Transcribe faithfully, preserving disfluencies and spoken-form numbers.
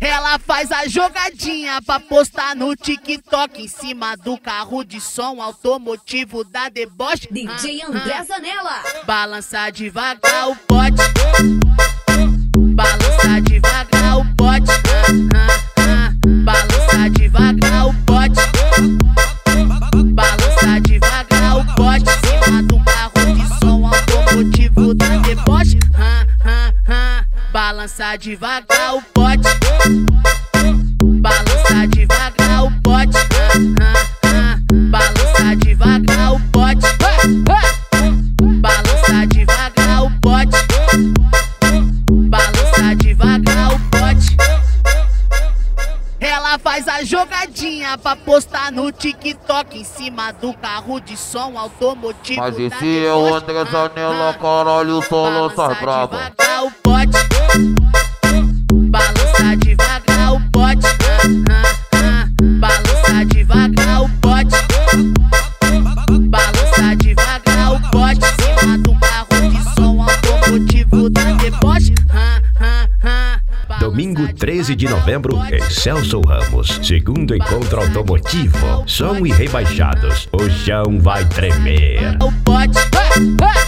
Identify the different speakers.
Speaker 1: Ela faz a jogadinha pra postar no TikTok em cima do carro de som automotivo da deboche.
Speaker 2: D J André Zanella.
Speaker 1: Balança devagar o pote, balança devagar o pote, balança devagar o pote, balança devagar o pote em cima do carro de som automotivo da deboche. Balança devagar o pote, balança devagar o pote, balança devagar o pote, balança devagar o pote, balança devagar o pote. Ela faz a jogadinha pra postar no TikTok em cima do carro de som automotivo.
Speaker 3: Mas esse é o André Zanella, caralho, só lança brava.
Speaker 1: Balança devagar o pote, balança devagar o pote, balança devagar o pote, balança devagar o pote em cima do carro de som automotivo da deboche.
Speaker 4: Domingo treze de novembro em Celso Ramos, segundo encontro automotivo. Som e rebaixados, o chão vai tremer.
Speaker 1: O pote.